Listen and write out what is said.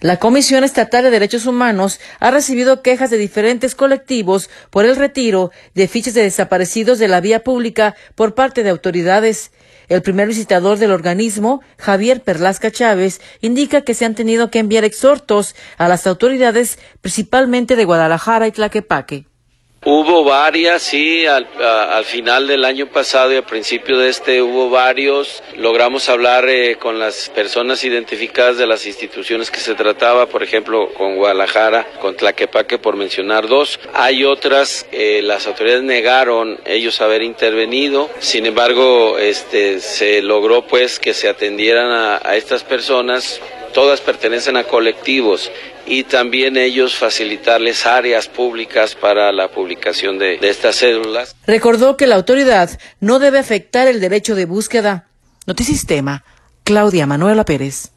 La Comisión Estatal de Derechos Humanos ha recibido quejas de diferentes colectivos por el retiro de fichas de desaparecidos de la vía pública por parte de autoridades. El primer visitador del organismo, Javier Perlasca Chávez, indica que se han tenido que enviar exhortos a las autoridades, principalmente de Guadalajara y Tlaquepaque. Hubo varias, sí, al final del año pasado y al principio de hubo varios. Logramos hablar con las personas identificadas de las instituciones que se trataba, por ejemplo, con Guadalajara, con Tlaquepaque, por mencionar dos. Hay otras, las autoridades negaron ellos haber intervenido. Sin embargo, se logró pues que se atendieran a estas personas. Todas pertenecen a colectivos y también ellos facilitarles áreas públicas para la publicación de estas cédulas. Recordó que la autoridad no debe afectar el derecho de búsqueda. Notisistema, Claudia Manuela Pérez.